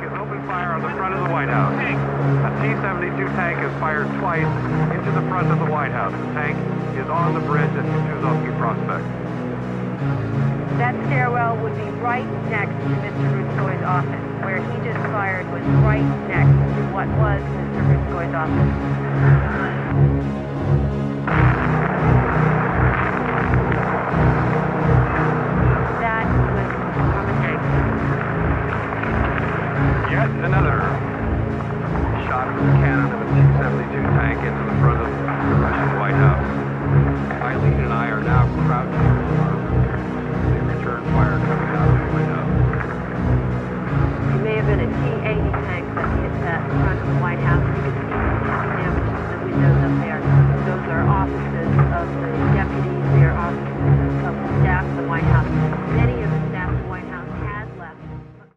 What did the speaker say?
has opened fire on the front of the White House. A T-72 tank has fired twice into the front of the White House. The tank is on the bridge at Kutuzovsky Prospect. That stairwell would be right next to Mr. Rutskoy's office. Where he just fired was right next to what was Mr. Rutskoy's office. That was a mistake. Yet another shot from the cannon of a T-72 tank into the front